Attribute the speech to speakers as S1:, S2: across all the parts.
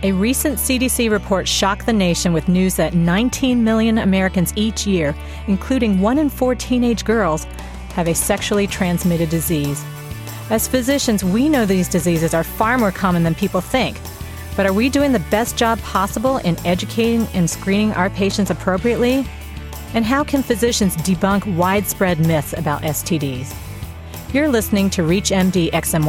S1: A recent CDC report shocked the nation with news that 19 million Americans each year, including 1 in 4 teenage girls, have a sexually transmitted disease. As physicians, we know these diseases are far more common than people think. But are we doing the best job possible in educating and screening our patients appropriately? And how can physicians debunk widespread myths about STDs? You're listening to ReachMD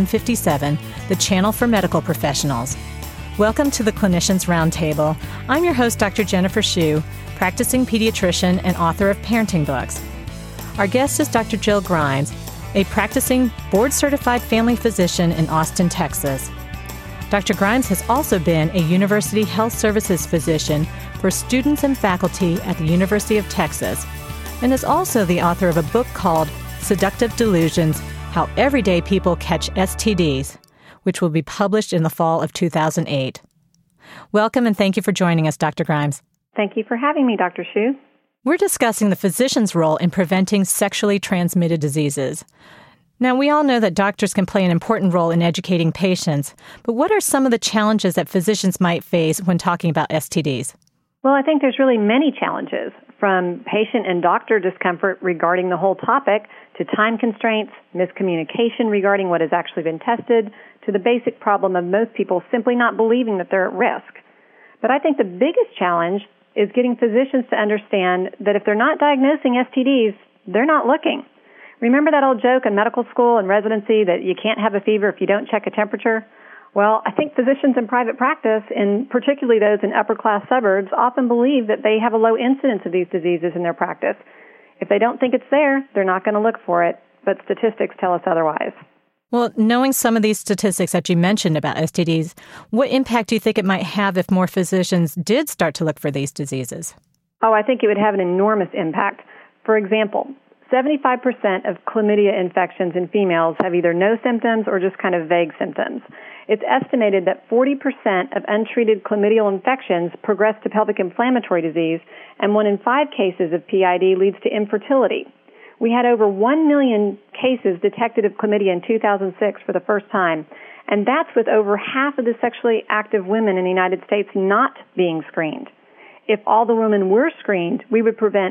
S1: XM157, the channel for medical professionals. Welcome to the Clinicians Roundtable. I'm your host, Dr. Jennifer Hsu, practicing pediatrician and author of parenting books. Our guest is Dr. Jill Grimes, a practicing board-certified family physician in Austin, Texas. Dr. Grimes has also been a University Health Services physician for students and faculty at the University of Texas, and is also the author of a book called Seductive Delusions: How Everyday People Catch STDs, which will be published in the fall of 2008. Welcome and thank you for joining us, Dr. Grimes.
S2: Thank you for having me, Dr. Hsu.
S1: We're discussing the physician's role in preventing sexually transmitted diseases. Now, we all know that doctors can play an important role in educating patients, but what are some of the challenges that physicians might face when talking about STDs?
S2: Well, I think there's really many challenges, from patient and doctor discomfort regarding the whole topic to time constraints, miscommunication regarding what has actually been tested, to the basic problem of most people simply not believing that they're at risk. But I think the biggest challenge is getting physicians to understand that if they're not diagnosing STDs, they're not looking. Remember that old joke in medical school and residency that you can't have a fever if you don't check a temperature? Well, I think physicians in private practice, and particularly those in upper-class suburbs, often believe that they have a low incidence of these diseases in their practice. If they don't think it's there, they're not going to look for it, but statistics tell us otherwise.
S1: Well, knowing some of these statistics that you mentioned about STDs, what impact do you think it might have if more physicians did start to look for these diseases?
S2: Oh, I think it would have an enormous impact. For example, 75% of chlamydia infections in females have either no symptoms or just kind of vague symptoms. It's estimated that 40% of untreated chlamydial infections progress to pelvic inflammatory disease, and 1 in 5 cases of PID leads to infertility. We had over 1 million cases detected of chlamydia in 2006 for the first time, and that's with over half of the sexually active women in the United States not being screened. If all the women were screened, we would prevent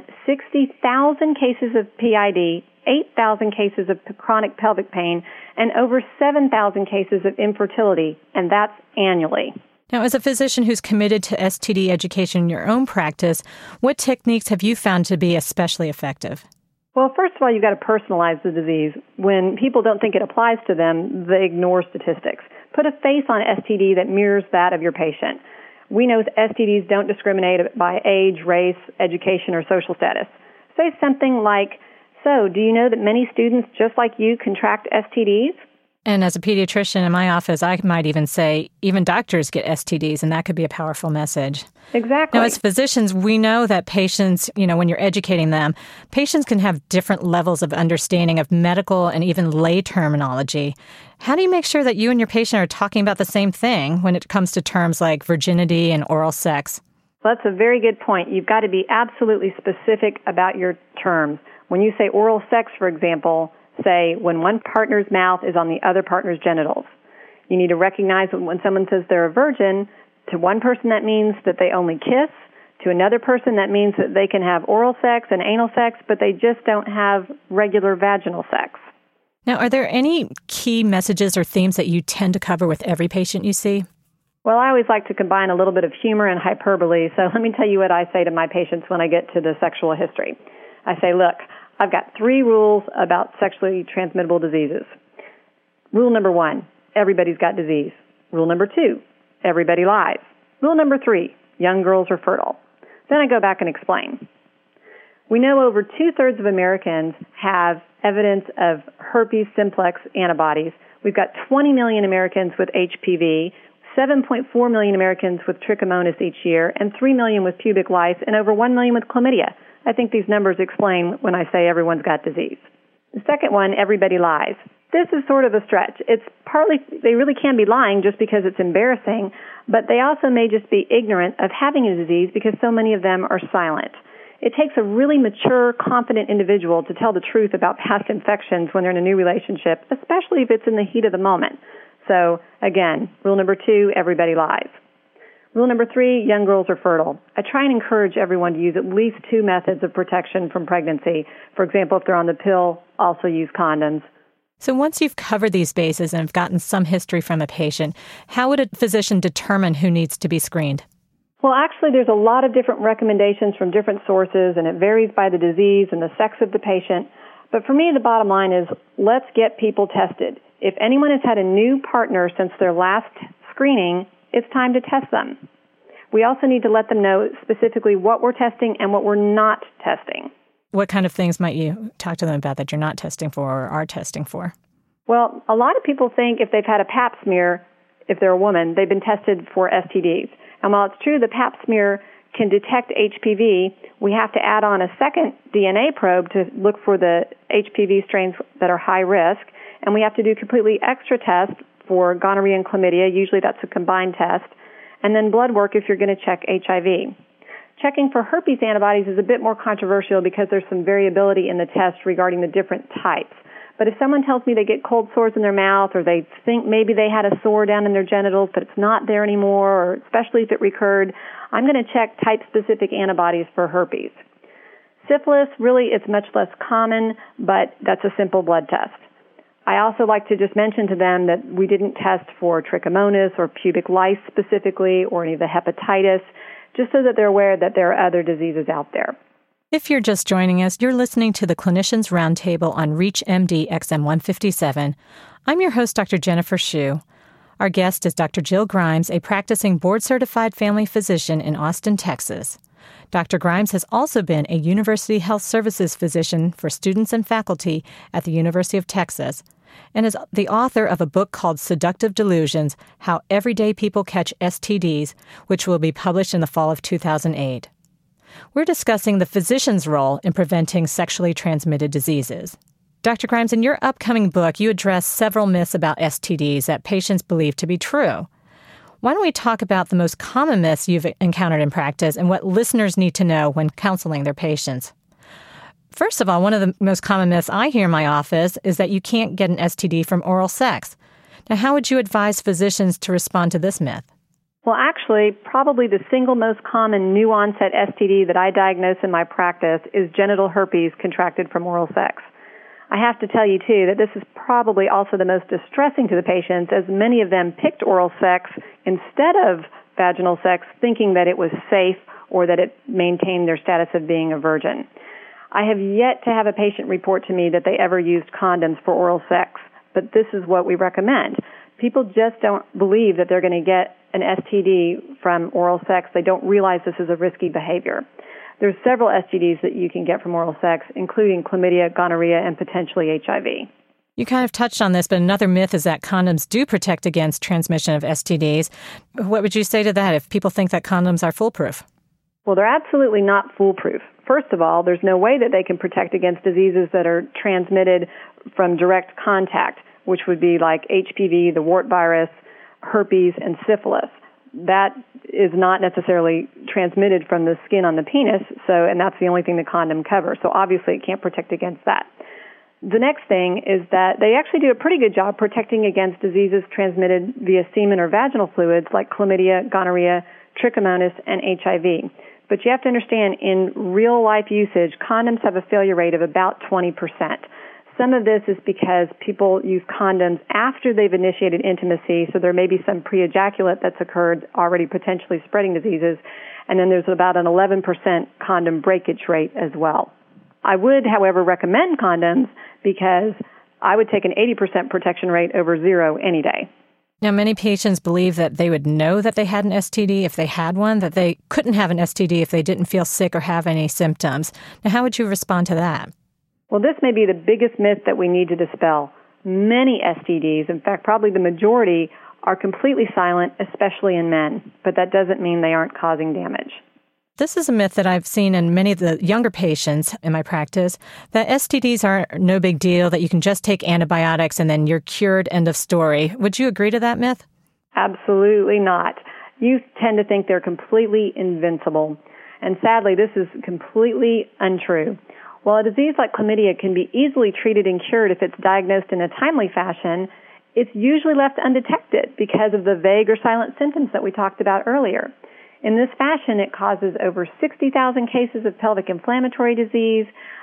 S2: 60,000 cases of PID, 8,000 cases of chronic pelvic pain, and over 7,000 cases of infertility, and that's annually.
S1: Now, as a physician who's committed to STD education in your own practice, what techniques have you found to be especially effective?
S2: Well, first of all, you've got to personalize the disease. When people don't think it applies to them, they ignore statistics. Put a face on STD that mirrors that of your patient. We know STDs don't discriminate by age, race, education, or social status. Say something like, so, do you know that many students just like you contract STDs?
S1: And as a pediatrician in my office, I might even say even doctors get STDs, and that could be a powerful message.
S2: Exactly.
S1: Now, as physicians, we know that patients, when you're educating them, patients can have different levels of understanding of medical and even lay terminology. How do you make sure that you and your patient are talking about the same thing when it comes to terms like virginity and oral sex?
S2: Well, that's a very good point. You've got to be absolutely specific about your terms. When you say oral sex, for example, say when one partner's mouth is on the other partner's genitals. You need to recognize that when someone says they're a virgin, to one person that means that they only kiss. To another person that means that they can have oral sex and anal sex, but they just don't have regular vaginal sex.
S1: Now, are there any key messages or themes that you tend to cover with every patient you see?
S2: Well, I always like to combine a little bit of humor and hyperbole, so let me tell you what I say to my patients when I get to the sexual history. I say, look, I've got 3 rules about sexually transmittable diseases. Rule number 1, everybody's got disease. Rule number 2, everybody lies. Rule number 3, young girls are fertile. Then I go back and explain. We know over 2/3 of Americans have evidence of herpes simplex antibodies. We've got 20 million Americans with HPV, 7.4 million Americans with trichomonas each year, and 3 million with pubic lice, and over 1 million with chlamydia. I think these numbers explain when I say everyone's got disease. The second one, everybody lies. This is sort of a stretch. It's partly, they really can be lying just because it's embarrassing, but they also may just be ignorant of having a disease because so many of them are silent. It takes a really mature, confident individual to tell the truth about past infections when they're in a new relationship, especially if it's in the heat of the moment. So, again, rule number 2, everybody lies. Rule number 3, young girls are fertile. I try and encourage everyone to use at least 2 methods of protection from pregnancy. For example, if they're on the pill, also use condoms.
S1: So once you've covered these bases and have gotten some history from a patient, how would a physician determine who needs to be screened?
S2: Well, actually, there's a lot of different recommendations from different sources, and it varies by the disease and the sex of the patient. But for me, the bottom line is let's get people tested. If anyone has had a new partner since their last screening, it's time to test them. We also need to let them know specifically what we're testing and what we're not testing.
S1: What kind of things might you talk to them about that you're not testing for or are testing for?
S2: Well, a lot of people think if they've had a pap smear, if they're a woman, they've been tested for STDs. And while it's true the pap smear can detect HPV, we have to add on a second DNA probe to look for the HPV strains that are high risk. And we have to do completely extra tests for gonorrhea and chlamydia. Usually that's a combined test. And then blood work if you're going to check HIV. Checking for herpes antibodies is a bit more controversial because there's some variability in the test regarding the different types. But if someone tells me they get cold sores in their mouth or they think maybe they had a sore down in their genitals but it's not there anymore, or especially if it recurred, I'm going to check type-specific antibodies for herpes. Syphilis, really, it's much less common, but that's a simple blood test. I also like to just mention to them that we didn't test for trichomonas or pubic lice specifically or any of the hepatitis, just so that they're aware that there are other diseases out there.
S1: If you're just joining us, you're listening to the Clinicians Roundtable on ReachMD XM157. I'm your host, Dr. Jennifer Shu. Our guest is Dr. Jill Grimes, a practicing board-certified family physician in Austin, Texas. Dr. Grimes has also been a University Health Services physician for students and faculty at the University of Texas, and is the author of a book called Seductive Delusions, How Everyday People Catch STDs, which will be published in the fall of 2008. We're discussing the physician's role in preventing sexually transmitted diseases. Dr. Grimes, in your upcoming book, you address several myths about STDs that patients believe to be true. Why don't we talk about the most common myths you've encountered in practice and what listeners need to know when counseling their patients? First of all, one of the most common myths I hear in my office is that you can't get an STD from oral sex. Now, how would you advise physicians to respond to this myth?
S2: Well, actually, probably the single most common new-onset STD that I diagnose in my practice is genital herpes contracted from oral sex. I have to tell you, too, that this is probably also the most distressing to the patients, as many of them picked oral sex instead of vaginal sex, thinking that it was safe or that it maintained their status of being a virgin. I have yet to have a patient report to me that they ever used condoms for oral sex, but this is what we recommend. People just don't believe that they're going to get an STD from oral sex. They don't realize this is a risky behavior. There's several STDs that you can get from oral sex, including chlamydia, gonorrhea, and potentially HIV.
S1: You kind of touched on this, but another myth is that condoms do protect against transmission of STDs. What would you say to that if people think that condoms are foolproof?
S2: Well, they're absolutely not foolproof. First of all, there's no way that they can protect against diseases that are transmitted from direct contact, which would be like HPV, the wart virus, herpes, and syphilis. That is not necessarily transmitted from the skin on the penis, and that's the only thing the condom covers. So obviously it can't protect against that. The next thing is that they actually do a pretty good job protecting against diseases transmitted via semen or vaginal fluids like chlamydia, gonorrhea, trichomonas, and HIV. But you have to understand, in real-life usage, condoms have a failure rate of about 20%. Some of this is because people use condoms after they've initiated intimacy, so there may be some pre-ejaculate that's occurred already potentially spreading diseases, and then there's about an 11% condom breakage rate as well. I would, however, recommend condoms because I would take an 80% protection rate over zero any day.
S1: Now, many patients believe that they would know that they had an STD if they had one, that they couldn't have an STD if they didn't feel sick or have any symptoms. Now, how would you respond to that?
S2: Well, this may be the biggest myth that we need to dispel. Many STDs, in fact, probably the majority, are completely silent, especially in men, but that doesn't mean they aren't causing damage.
S1: This is a myth that I've seen in many of the younger patients in my practice, that STDs are no big deal, that you can just take antibiotics and then you're cured, end of story. Would you agree to that myth?
S2: Absolutely not. You tend to think they're completely invincible. And sadly, this is completely untrue. While a disease like chlamydia can be easily treated and cured if it's diagnosed in a timely fashion, it's usually left undetected because of the vague or silent symptoms that we talked about earlier. In this fashion, it causes over 60,000 cases of pelvic inflammatory disease,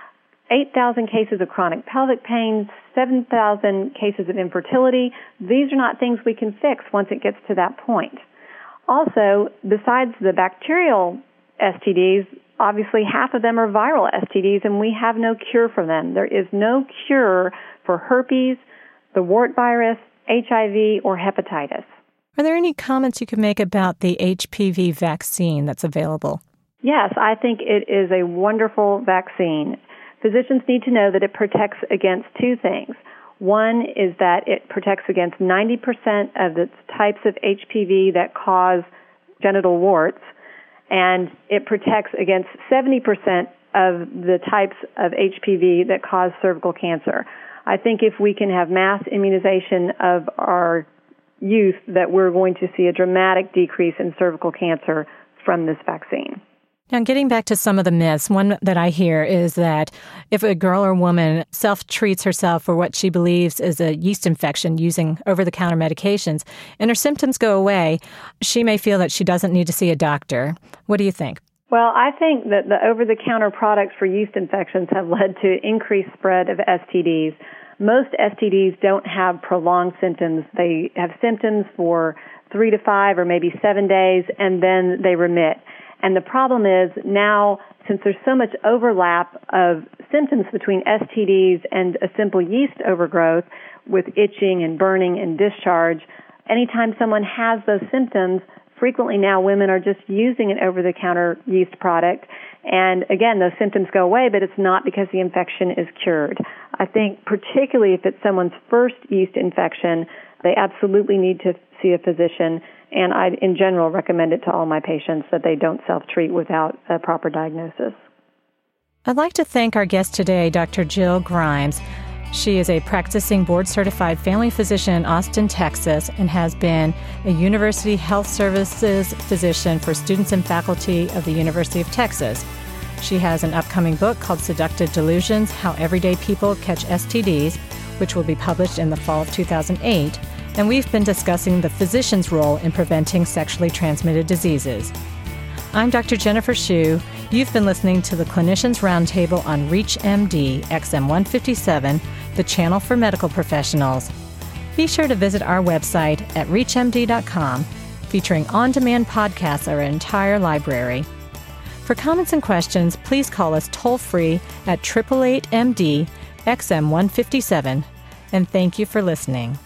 S2: 8,000 cases of chronic pelvic pain, 7,000 cases of infertility. These are not things we can fix once it gets to that point. Also, besides the bacterial STDs, obviously half of them are viral STDs, and we have no cure for them. There is no cure for herpes, the wart virus, HIV, or hepatitis.
S1: Are there any comments you can make about the HPV vaccine that's available?
S2: Yes, I think it is a wonderful vaccine. Physicians need to know that it protects against two things. One is that it protects against 90% of the types of HPV that cause genital warts, and it protects against 70% of the types of HPV that cause cervical cancer. I think if we can have mass immunization of our youth, that we're going to see a dramatic decrease in cervical cancer from this vaccine.
S1: Now, getting back to some of the myths, one that I hear is that if a girl or woman self-treats herself for what she believes is a yeast infection using over-the-counter medications and her symptoms go away, she may feel that she doesn't need to see a doctor. What do you think?
S2: Well, I think that the over-the-counter products for yeast infections have led to increased spread of STDs. Most STDs don't have prolonged symptoms. They have symptoms for 3 to 5 or maybe 7 days, and then they remit. And the problem is now, since there's so much overlap of symptoms between STDs and a simple yeast overgrowth with itching and burning and discharge, anytime someone has those symptoms, frequently now women are just using an over-the-counter yeast product. And again, those symptoms go away, but it's not because the infection is cured. I think particularly if it's someone's first yeast infection, they absolutely need to see a physician. And I, in general, recommend it to all my patients that they don't self-treat without a proper diagnosis.
S1: I'd like to thank our guest today, Dr. Jill Grimes. She is a practicing board-certified family physician in Austin, Texas, and has been a University Health Services physician for students and faculty of the University of Texas. She has an upcoming book called Seductive Delusions, How Everyday People Catch STDs, which will be published in the fall of 2008. And we've been discussing the physician's role in preventing sexually transmitted diseases. I'm Dr. Jennifer Shu. You've been listening to the Clinicians Roundtable on ReachMD XM157, the channel for medical professionals. Be sure to visit our website at reachmd.com, featuring on-demand podcasts of our entire library. For comments and questions, please call us toll-free at 888-MD XM157. And thank you for listening.